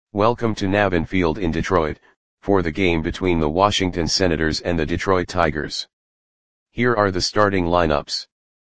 Welcome to Navin Field in Detroit, for the game between the Washington Senators and the Detroit Tigers. Here are the starting lineups.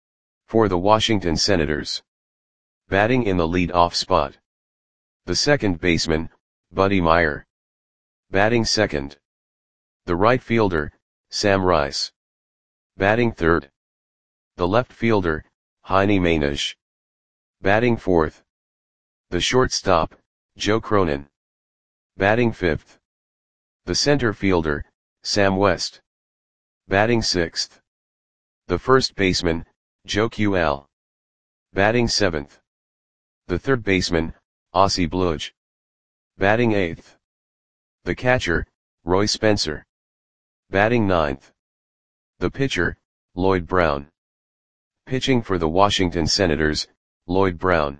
For the Washington Senators. Batting in the lead-off spot. The second baseman, Buddy Myer. Batting second. The right fielder, Sam Rice. Batting third. The left fielder, Heini Mainish. Batting fourth. The shortstop, Joe Cronin. Batting fifth. The center fielder, Sam West. Batting sixth. The first baseman, Joe QL. Batting seventh. The third baseman, Ossie Bluge. Batting eighth. The catcher, Roy Spencer. Batting ninth. The pitcher, Lloyd Brown. Pitching for the Washington Senators, Lloyd Brown.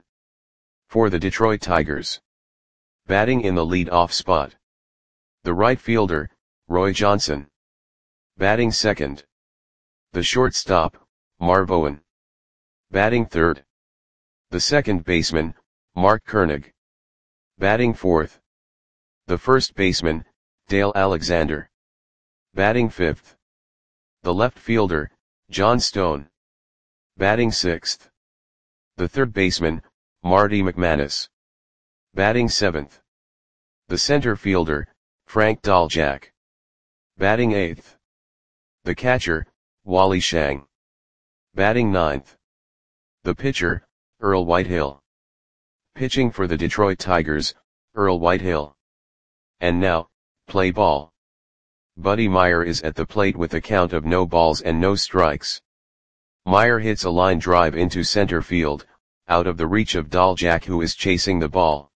For the Detroit Tigers. Batting in the lead-off spot. The right fielder, Roy Johnson. Batting second. The shortstop, Marv Owen. Batting third. The second baseman, Mark Koenig. Batting fourth. The first baseman, Dale Alexander. Batting fifth. The left fielder, John Stone. Batting sixth. The third baseman, Marty McManus. Batting seventh. The center fielder, Frank Daljak. Batting eighth. The catcher, Wally Shang. Batting ninth. The pitcher, Earl Whitehill. Pitching for the Detroit Tigers, Earl Whitehill. And now, play ball. Buddy Myer is at the plate with a count of no balls and no strikes. Myer hits a line drive into center field, out of the reach of Daljak, who is chasing the ball.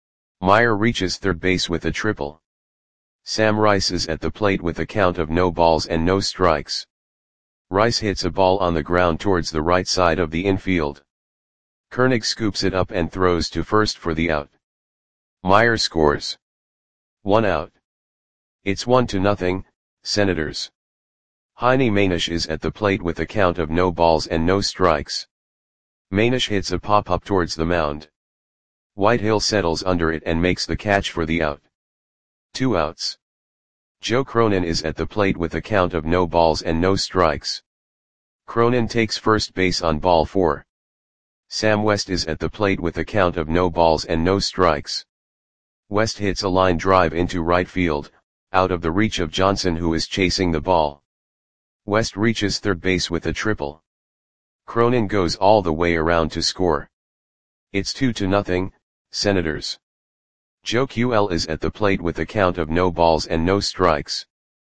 Myer reaches third base with a triple. Sam Rice is at the plate with a count of no balls and no strikes. Rice hits a ball on the ground towards the right side of the infield. Koenig scoops it up and throws to first for the out. Myer scores. 1 out. It's 1-0, Senators. Heini Mainish is at the plate with a count of no balls and no strikes. Mainish hits a pop-up towards the mound. Whitehill settles under it and makes the catch for the out. 2 outs. Joe Cronin is at the plate with a count of no balls and no strikes. Cronin takes first base on ball 4. Sam West is at the plate with a count of no balls and no strikes. West hits a line drive into right field, out of the reach of Johnson, who is chasing the ball. West reaches third base with a triple. Cronin goes all the way around to score. It's 2-0, Senators. Joe QL is at the plate with a count of no balls and no strikes.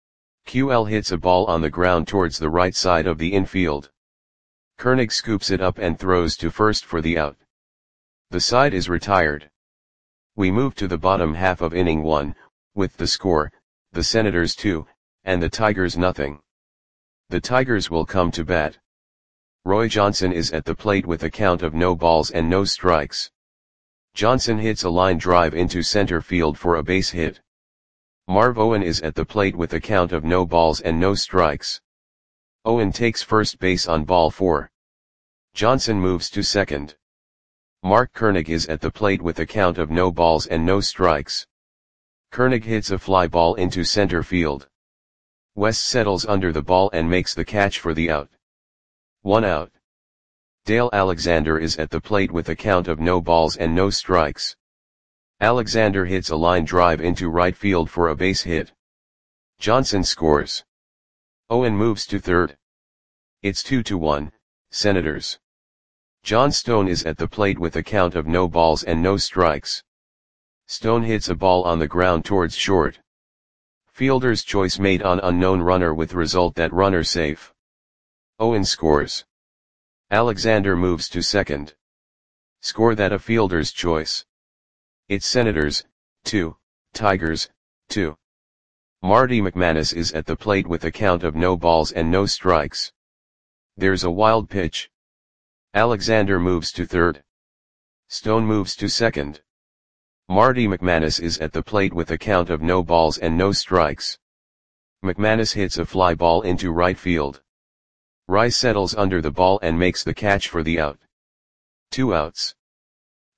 QL hits a ball on the ground towards the right side of the infield. Koenig scoops it up and throws to first for the out. The side is retired. We move to the bottom half of inning 1, with the score, the Senators 2, and the Tigers nothing. The Tigers will come to bat. Roy Johnson is at the plate with a count of no balls and no strikes. Johnson hits a line drive into center field for a base hit. Marv Owen is at the plate with a count of no balls and no strikes. Owen takes first base on ball 4. Johnson moves to second. Mark Koenig is at the plate with a count of no balls and no strikes. Koenig hits a fly ball into center field. West settles under the ball and makes the catch for the out. 1 out. Dale Alexander is at the plate with a count of no balls and no strikes. Alexander hits a line drive into right field for a base hit. Johnson scores. Owen moves to third. It's 2-1, Senators. John Stone is at the plate with a count of no balls and no strikes. Stone hits a ball on the ground towards short. Fielder's choice made on unknown runner with result that runner safe. Owen scores. Alexander moves to second. Score that a fielder's choice. It's Senators, 2, Tigers, 2. Marty McManus is at the plate with a count of no balls and no strikes. There's a wild pitch. Alexander moves to third. Stone moves to second. Marty McManus is at the plate with a count of no balls and no strikes. McManus hits a fly ball into right field. Rice settles under the ball and makes the catch for the out. 2 outs.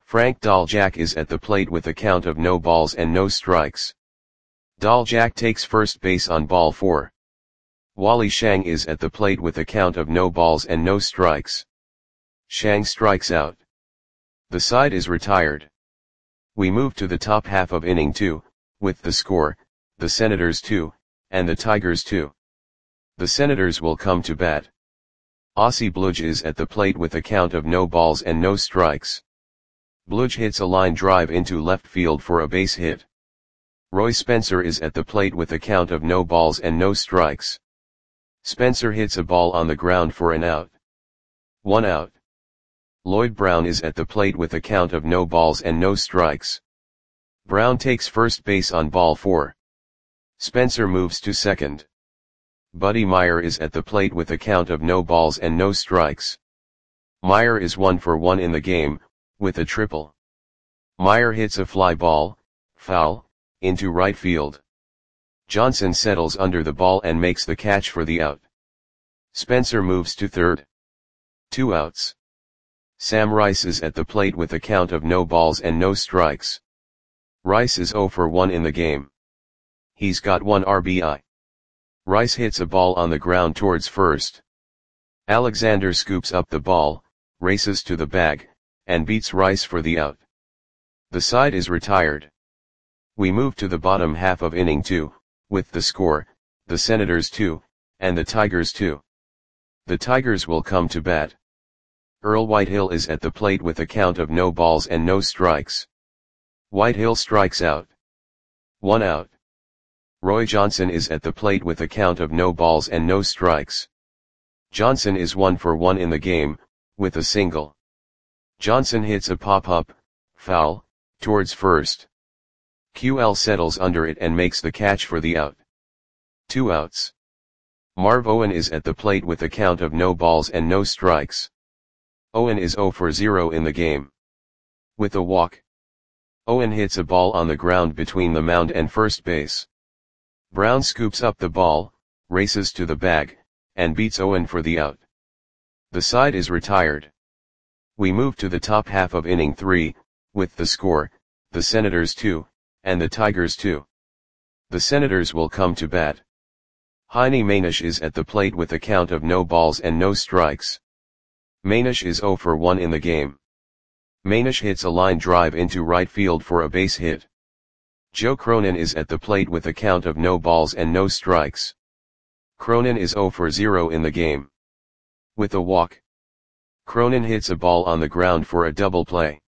Frank Dahljack is at the plate with a count of no balls and no strikes. Dahljack takes first base on ball 4. Wally Shang is at the plate with a count of no balls and no strikes. Shang strikes out. The side is retired. We move to the top half of inning 2, with the score, the Senators 2, and the Tigers 2. The Senators will come to bat. Ossie Bludge is at the plate with a count of no balls and no strikes. Bludge hits a line drive into left field for a base hit. Roy Spencer is at the plate with a count of no balls and no strikes. Spencer hits a ball on the ground for an out. 1 out. Lloyd Brown is at the plate with a count of no balls and no strikes. Brown takes first base on ball 4. Spencer moves to second. Buddy Meyer is at the plate with a count of no balls and no strikes. Meyer is 1 for 1 in the game, with a triple. Meyer hits a fly ball, foul, into right field. Johnson settles under the ball and makes the catch for the out. Spencer moves to third. 2 outs. Sam Rice is at the plate with a count of no balls and no strikes. Rice is 0 for 1 in the game. He's got 1 RBI. Rice hits a ball on the ground towards first. Alexander scoops up the ball, races to the bag, and beats Rice for the out. The side is retired. We move to the bottom half of inning 2, with the score, the Senators 2, and the Tigers 2. The Tigers will come to bat. Earl Whitehill is at the plate with a count of no balls and no strikes. Whitehill strikes out. 1 out. Roy Johnson is at the plate with a count of no balls and no strikes. Johnson is 1 for 1 in the game, with a single. Johnson hits a pop-up, foul, towards first. QL settles under it and makes the catch for the out. 2 outs. Marv Owen is at the plate with a count of no balls and no strikes. Owen is 0 for 0 in the game. With a walk. Owen hits a ball on the ground between the mound and first base. Brown scoops up the ball, races to the bag, and beats Owen for the out. The side is retired. We move to the top half of inning 3, with the score, the Senators 2, and the Tigers 2. The Senators will come to bat. Heine Manish is at the plate with a count of no balls and no strikes. Manish is 0 for 1 in the game. Manish hits a line drive into right field for a base hit. Joe Cronin is at the plate with a count of no balls and no strikes. Cronin is 0 for 0 in the game. With a walk. Cronin hits a ball on the ground for a double play.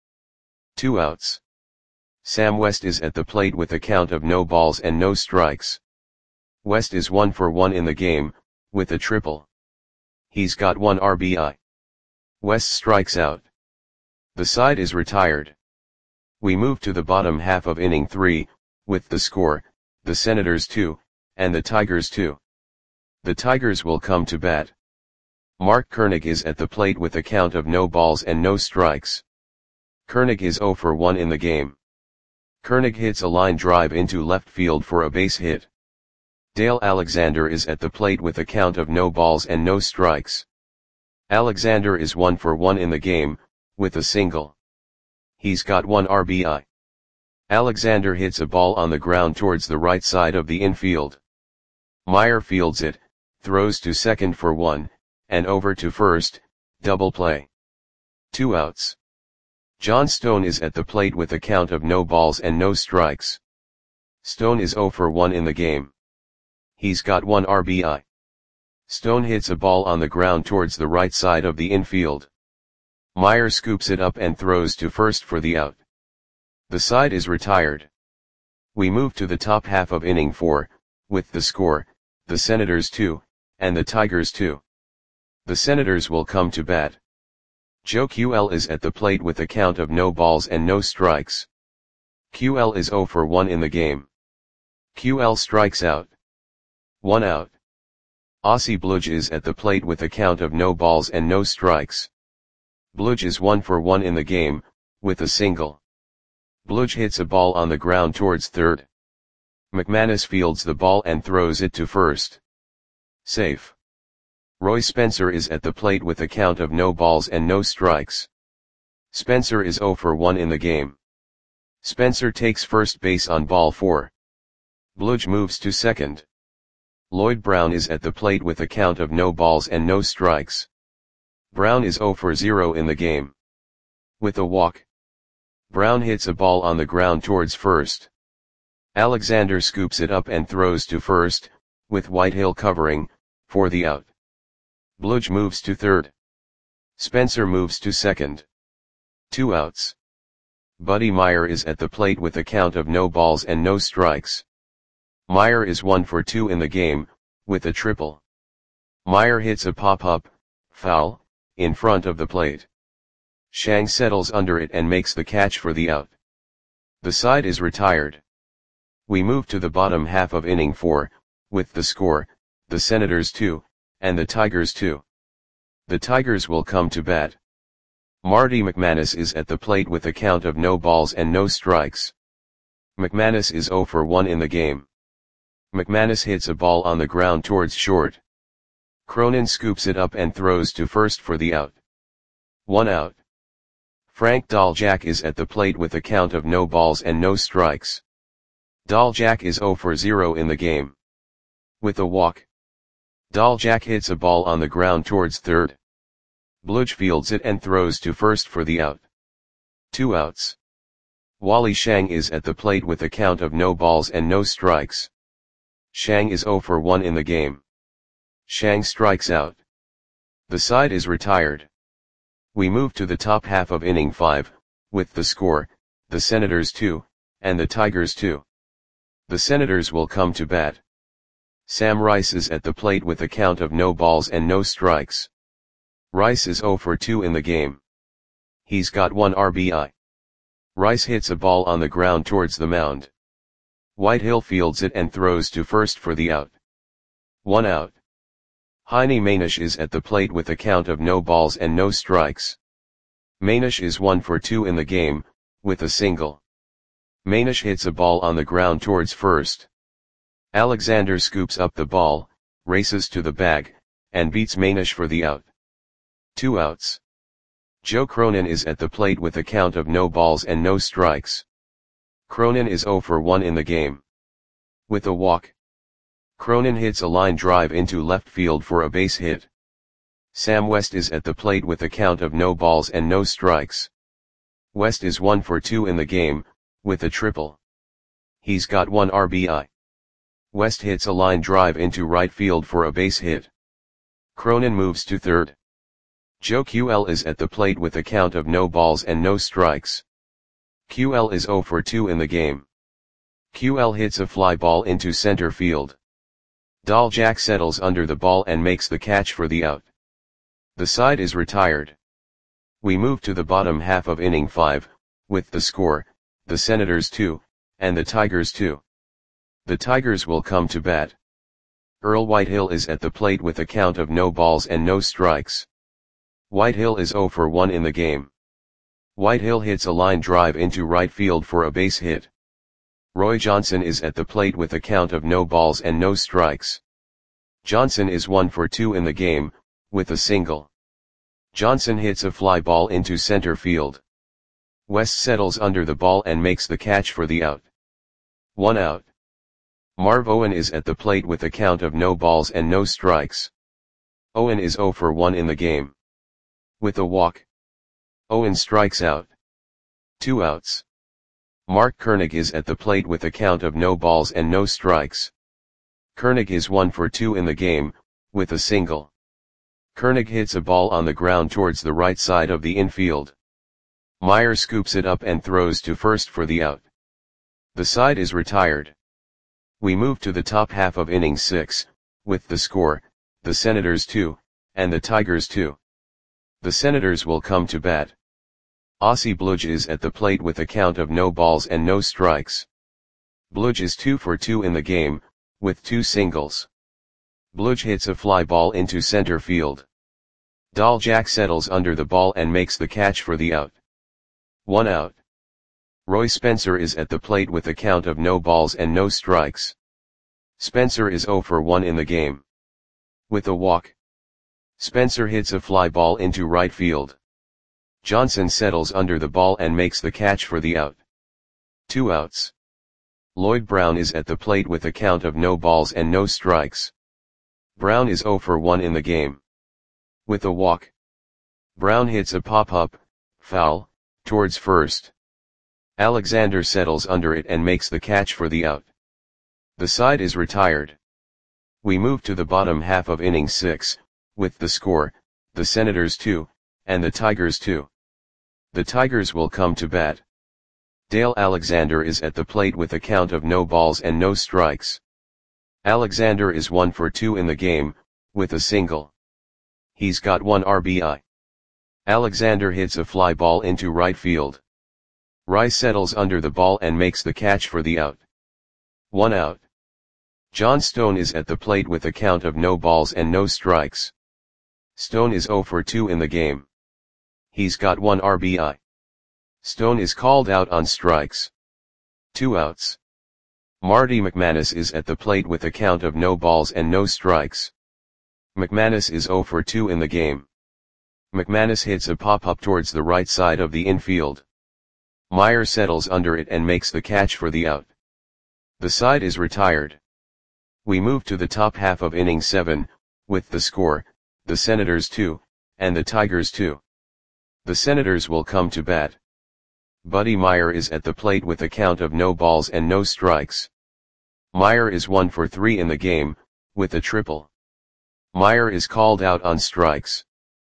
2 outs. Sam West is at the plate with a count of no balls and no strikes. West is 1 for 1 in the game, with a triple. He's got 1 RBI. West strikes out. The side is retired. We move to the bottom half of inning 3, with the score, the Senators 2, and the Tigers 2. The Tigers will come to bat. Mark Koenig is at the plate with a count of no balls and no strikes. Koenig is 0 for 1 in the game. Koenig hits a line drive into left field for a base hit. Dale Alexander is at the plate with a count of no balls and no strikes. Alexander is 1 for 1 in the game, with a single. He's got 1 RBI. Alexander hits a ball on the ground towards the right side of the infield. Meyer fields it, throws to second for 1, and over to first, double play. 2 outs. John Stone is at the plate with a count of no balls and no strikes. Stone is 0 for 1 in the game. He's got 1 RBI. Stone hits a ball on the ground towards the right side of the infield. Meyer scoops it up and throws to first for the out. The side is retired. We move to the top half of inning 4, with the score, the Senators 2, and the Tigers 2. The Senators will come to bat. Joe QL is at the plate with a count of no balls and no strikes. QL is 0 for 1 in the game. QL strikes out. 1 out. Ossie Bludge is at the plate with a count of no balls and no strikes. Bludge is 1 for 1 in the game, with a single. Bludge hits a ball on the ground towards third. McManus fields the ball and throws it to first. Safe. Roy Spencer is at the plate with a count of no balls and no strikes. Spencer is 0 for 1 in the game. Spencer takes first base on ball 4. Bludge moves to second. Lloyd Brown is at the plate with a count of no balls and no strikes. Brown is 0 for 0 in the game. With a walk, Brown hits a ball on the ground towards first. Alexander scoops it up and throws to first, with Whitehill covering, for the out. Bludge moves to third. Spencer moves to second. 2 outs. Buddy Meyer is at the plate with a count of no balls and no strikes. Meyer is 1 for 2 in the game, with a triple. Meyer hits a pop-up, foul, in front of the plate. Shang settles under it and makes the catch for the out. The side is retired. We move to the bottom half of inning 4, with the score, the Senators 2, and the Tigers 2. The Tigers will come to bat. Marty McManus is at the plate with a count of no balls and no strikes. McManus is 0 for 1 in the game. McManus hits a ball on the ground towards short. Cronin scoops it up and throws to first for the out. 1 out. Frank Dahljack is at the plate with a count of no balls and no strikes. Dahljack is 0 for 0 in the game. With a walk, Dahljack hits a ball on the ground towards third. Bludge fields it and throws to first for the out. 2 outs. Wally Shang is at the plate with a count of no balls and no strikes. Shang is 0 for 1 in the game. Shang strikes out. The side is retired. We move to the top half of inning 5, with the score, the Senators 2, and the Tigers 2. The Senators will come to bat. Sam Rice is at the plate with a count of no balls and no strikes. Rice is 0 for 2 in the game. He's got 1 RBI. Rice hits a ball on the ground towards the mound. Whitehill fields it and throws to first for the out. 1 out. Heine Manish is at the plate with a count of no balls and no strikes. Manish is 1 for 2 in the game, with a single. Manish hits a ball on the ground towards first. Alexander scoops up the ball, races to the bag, and beats Manish for the out. 2 outs. Joe Cronin is at the plate with a count of no balls and no strikes. Cronin is 0 for 1 in the game. With a walk, Cronin hits a line drive into left field for a base hit. Sam West is at the plate with a count of no balls and no strikes. West is 1 for 2 in the game, with a triple. He's got 1 RBI. West hits a line drive into right field for a base hit. Cronin moves to third. Joe QL is at the plate with a count of no balls and no strikes. QL is 0 for 2 in the game. QL hits a fly ball into center field. Dahljack settles under the ball and makes the catch for the out. The side is retired. We move to the bottom half of inning 5, with the score, the Senators 2, and the Tigers 2. The Tigers will come to bat. Earl Whitehill is at the plate with a count of no balls and no strikes. Whitehill is 0 for 1 in the game. Whitehill hits a line drive into right field for a base hit. Roy Johnson is at the plate with a count of no balls and no strikes. Johnson is 1 for 2 in the game, with a single. Johnson hits a fly ball into center field. West settles under the ball and makes the catch for the out. 1 out. Marv Owen is at the plate with a count of no balls and no strikes. Owen is 0 for 1 in the game. With a walk, Owen strikes out. 2 outs. Mark Koenig is at the plate with a count of no balls and no strikes. Koenig is 1 for 2 in the game, with a single. Koenig hits a ball on the ground towards the right side of the infield. Meyer scoops it up and throws to first for the out. The side is retired. We move to the top half of inning 6, with the score, the Senators 2, and the Tigers 2. The Senators will come to bat. Ossie Bludge is at the plate with a count of no balls and no strikes. Bludge is 2 for 2 in the game, with 2 singles. Bludge hits a fly ball into center field. Dahljack settles under the ball and makes the catch for the out. 1 out. Roy Spencer is at the plate with a count of no balls and no strikes. Spencer is 0 for 1 in the game. With a walk, Spencer hits a fly ball into right field. Johnson settles under the ball and makes the catch for the out. 2 outs. Lloyd Brown is at the plate with a count of no balls and no strikes. Brown is 0 for 1 in the game. With a walk, Brown hits a pop-up, foul, towards first. Alexander settles under it and makes the catch for the out. The side is retired. We move to the bottom half of inning 6, with the score, the Senators 2, and the Tigers 2. The Tigers will come to bat. Dale Alexander is at the plate with a count of no balls and no strikes. Alexander is 1 for 2 in the game, with a single. He's got 1 RBI. Alexander hits a fly ball into right field. Rice settles under the ball and makes the catch for the out. 1 out. John Stone is at the plate with a count of no balls and no strikes. Stone is 0 for 2 in the game. He's got 1 RBI. Stone is called out on strikes. 2 outs. Marty McManus is at the plate with a count of no balls and no strikes. McManus is 0 for 2 in the game. McManus hits a pop-up towards the right side of the infield. Meyer settles under it and makes the catch for the out. The side is retired. We move to the top half of inning 7, with the score, the Senators 2, and the Tigers 2. The Senators will come to bat. Buddy Meyer is at the plate with a count of no balls and no strikes. Meyer is 1 for 3 in the game, with a triple. Meyer is called out on strikes.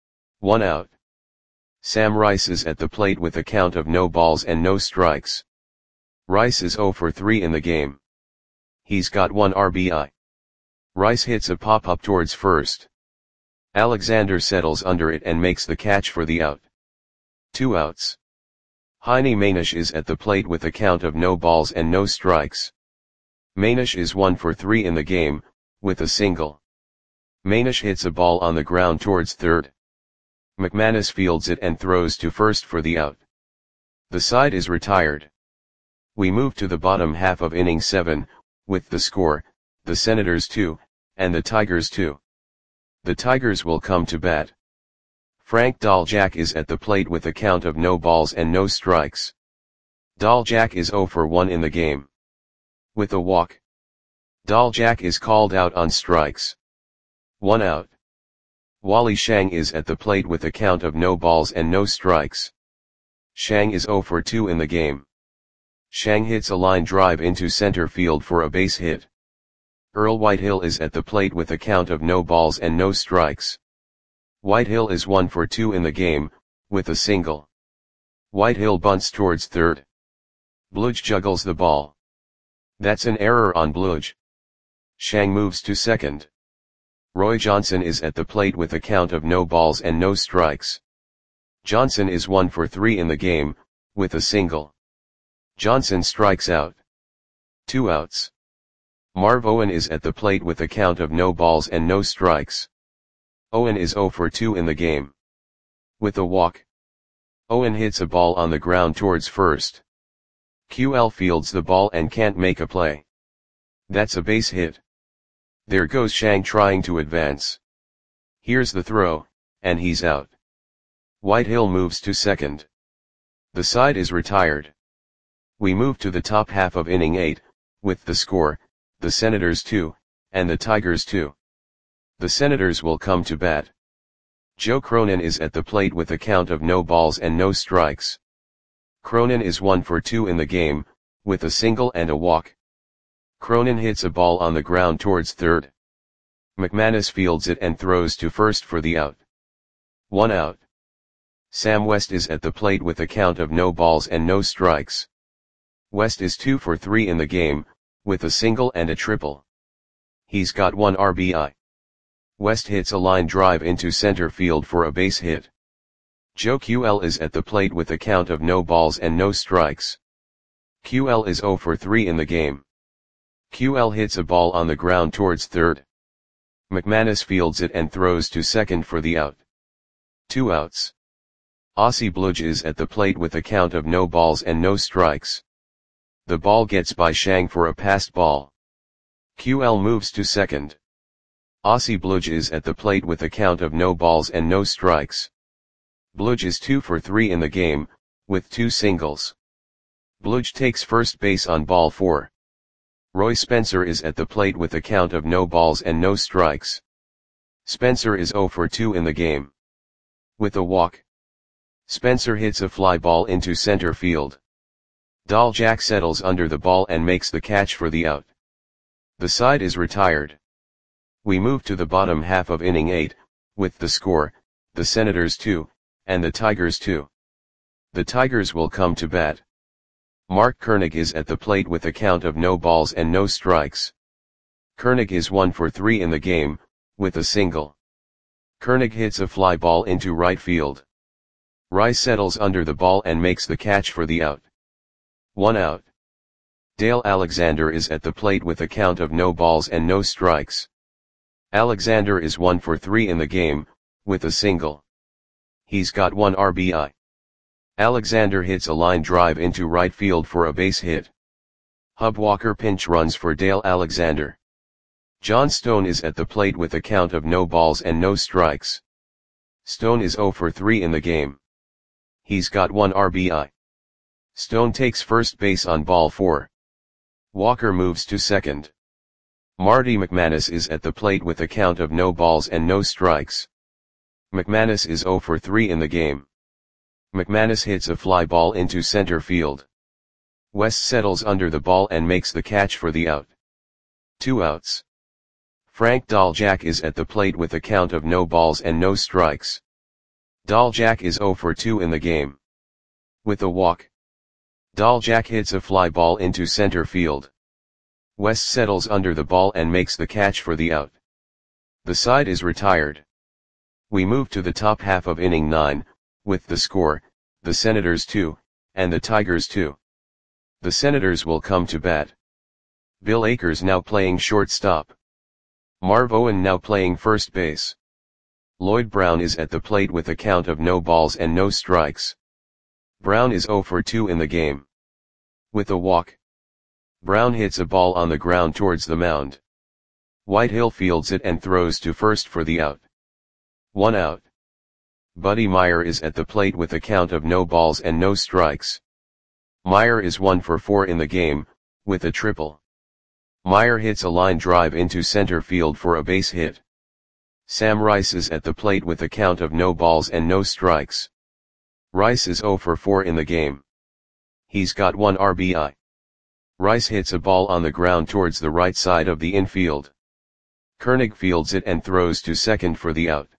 1 out. Sam Rice is at the plate with a count of no balls and no strikes. Rice is 0 for 3 in the game. He's got 1 RBI. Rice hits a pop-up towards first. Alexander settles under it and makes the catch for the out. 2 outs. Heine Manish is at the plate with a count of no balls and no strikes. Manish is 1 for 3 in the game, with a single. Manish hits a ball on the ground towards third. McManus fields it and throws to first for the out. The side is retired. We move to the bottom half of inning 7, with the score, the Senators 2, and the Tigers 2. The Tigers will come to bat. Frank Daljak is at the plate with a count of no balls and no strikes. Daljak is 0 for 1 in the game. With a walk, Daljak is called out on strikes. 1 out. Wally Shang is at the plate with a count of no balls and no strikes. Shang is 0 for 2 in the game. Shang hits a line drive into center field for a base hit. Earl Whitehill is at the plate with a count of no balls and no strikes. Whitehill is 1 for 2 in the game, with a single. Whitehill bunts towards third. Bludge juggles the ball. That's an error on Bludge. Shang moves to second. Roy Johnson is at the plate with a count of no balls and no strikes. Johnson is 1 for 3 in the game, with a single. Johnson strikes out. 2 outs. Marv Owen is at the plate with a count of no balls and no strikes. Owen is 0 for 2 in the game. With a walk, Owen hits a ball on the ground towards first. QL fields the ball and can't make a play. That's a base hit. There goes Shang trying to advance. Here's the throw, and he's out. Whitehill moves to second. The side is retired. We move to the top half of inning 8, with the score, the Senators 2, and the Tigers 2. The Senators will come to bat. Joe Cronin is at the plate with a count of no balls and no strikes. Cronin is 1 for 2 in the game, with a single and a walk. Cronin hits a ball on the ground towards third. McManus fields it and throws to first for the out. 1 out. Sam West is at the plate with a count of no balls and no strikes. West is 2 for 3 in the game, with a single and a triple. He's got 1 RBI. West hits a line drive into center field for a base hit. Joe QL is at the plate with a count of no balls and no strikes. QL is 0 for 3 in the game. QL hits a ball on the ground towards third. McManus fields it and throws to second for the out. 2 outs. Aussie Bludge is at the plate with a count of no balls and no strikes. The ball gets by Shang for a passed ball. QL moves to second. Aussie Bludge is at the plate with a count of no balls and no strikes. Bludge is 2 for 3 in the game, with 2 singles. Bludge takes first base on ball 4. Roy Spencer is at the plate with a count of no balls and no strikes. Spencer is 0 for 2 in the game. With a walk, Spencer hits a fly ball into center field. Dahljack settles under the ball and makes the catch for the out. The side is retired. We move to the bottom half of inning 8, with the score, the Senators 2, and the Tigers 2. The Tigers will come to bat. Mark Koenig is at the plate with a count of no balls and no strikes. Koenig is 1 for 3 in the game, with a single. Koenig hits a fly ball into right field. Rice settles under the ball and makes the catch for the out. 1 out. Dale Alexander is at the plate with a count of no balls and no strikes. Alexander is 1 for 3 in the game, with a single. He's got 1 RBI. Alexander hits a line drive into right field for a base hit. Hub Walker pinch runs for Dale Alexander. John Stone is at the plate with a count of no balls and no strikes. Stone is 0 for 3 in the game. He's got 1 RBI. Stone takes first base on ball 4. Walker moves to second. Marty McManus is at the plate with a count of no balls and no strikes. McManus is 0 for 3 in the game. McManus hits a fly ball into center field. West settles under the ball and makes the catch for the out. 2 outs. Frank Dahljack is at the plate with a count of no balls and no strikes. Dahljack is 0 for 2 in the game. With a walk, Dahljack hits a fly ball into center field. West settles under the ball and makes the catch for the out. The side is retired. We move to the top half of inning 9, with the score, the Senators 2, and the Tigers 2. The Senators will come to bat. Bill Akers now playing shortstop. Marv Owen now playing first base. Lloyd Brown is at the plate with a count of no balls and no strikes. Brown is 0 for 2 in the game. With a walk, Brown hits a ball on the ground towards the mound. Whitehill fields it and throws to first for the out. 1 out. Buddy Meyer is at the plate with a count of no balls and no strikes. Meyer is 1 for 4 in the game, with a triple. Meyer hits a line drive into center field for a base hit. Sam Rice is at the plate with a count of no balls and no strikes. Rice is 0 for 4 in the game. He's got 1 RBI. Rice hits a ball on the ground towards the right side of the infield. Koenig fields it and throws to second for the out.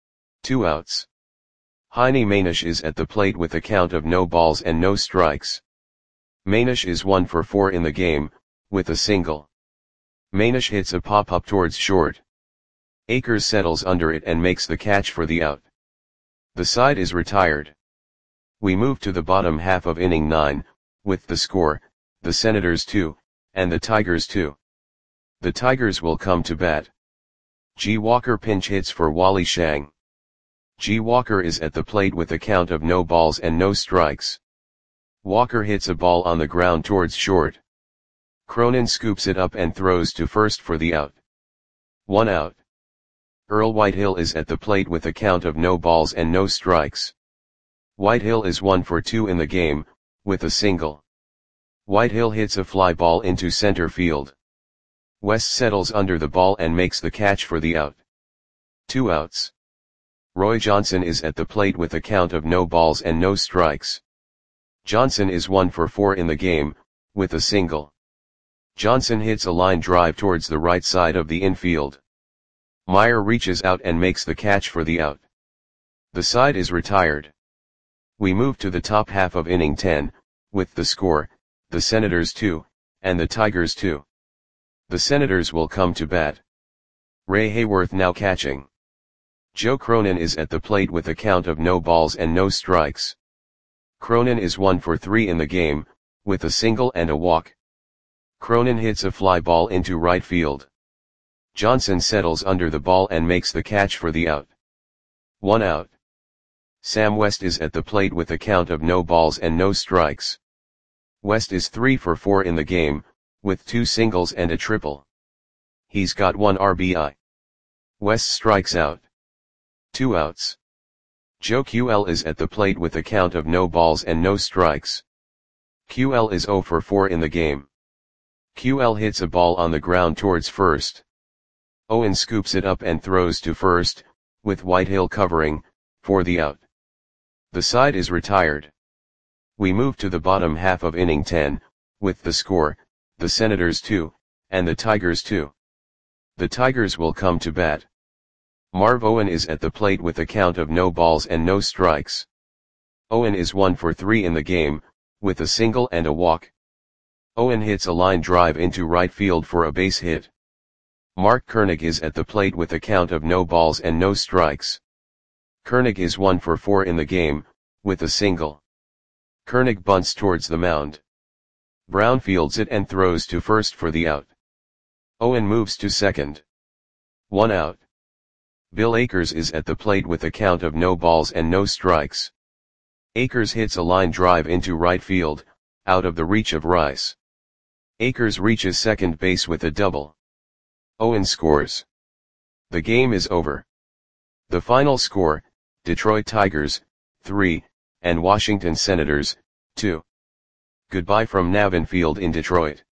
2 outs. Heine Manish is at the plate with a count of no balls and no strikes. Manish is 1 for 4 in the game, with a single. Manish hits a pop-up towards short. Akers settles under it and makes the catch for the out. The side is retired. We move to the bottom half of inning 9, with the score, the Senators 2, and the Tigers 2. The Tigers will come to bat. G. Walker pinch hits for Wally Shang. G. Walker is at the plate with a count of no balls and no strikes. Walker hits a ball on the ground towards short. Cronin scoops it up and throws to first for the out. 1 out. Earl Whitehill is at the plate with a count of no balls and no strikes. Whitehill is 1 for 2 in the game, with a single. Whitehill hits a fly ball into center field. West settles under the ball and makes the catch for the out. 2 outs. Roy Johnson is at the plate with a count of no balls and no strikes. Johnson is 1 for 4 in the game, with a single. Johnson hits a line drive towards the right side of the infield. Meyer reaches out and makes the catch for the out. The side is retired. We move to the top half of inning 10, with the score, the Senators 2, and the Tigers 2. The Senators will come to bat. Ray Hayworth now catching. Joe Cronin is at the plate with a count of no balls and no strikes. Cronin is 1 for 3 in the game, with a single and a walk. Cronin hits a fly ball into right field. Johnson settles under the ball and makes the catch for the out. 1 out. Sam West is at the plate with a count of no balls and no strikes. West is 3 for 4 in the game, with 2 singles and a triple. He's got 1 RBI. West strikes out. 2 outs. Joe QL is at the plate with a count of no balls and no strikes. QL is 0 for 4 in the game. QL hits a ball on the ground towards first. Owen scoops it up and throws to first, with Whitehill covering, for the out. The side is retired. We move to the bottom half of inning 10, with the score, the Senators 2, and the Tigers 2. The Tigers will come to bat. Marv Owen is at the plate with a count of no balls and no strikes. Owen is 1 for 3 in the game, with a single and a walk. Owen hits a line drive into right field for a base hit. Mark Koenig is at the plate with a count of no balls and no strikes. Koenig is 1 for 4 in the game, with a single. Koenig bunts towards the mound. Brown fields it and throws to first for the out. Owen moves to second. 1 out. Bill Akers is at the plate with a count of no balls and no strikes. Akers hits a line drive into right field, out of the reach of Rice. Akers reaches second base with a double. Owen scores. The game is over. The final score, Detroit Tigers, 3, and Washington Senators, 2. Goodbye from Navin Field in Detroit.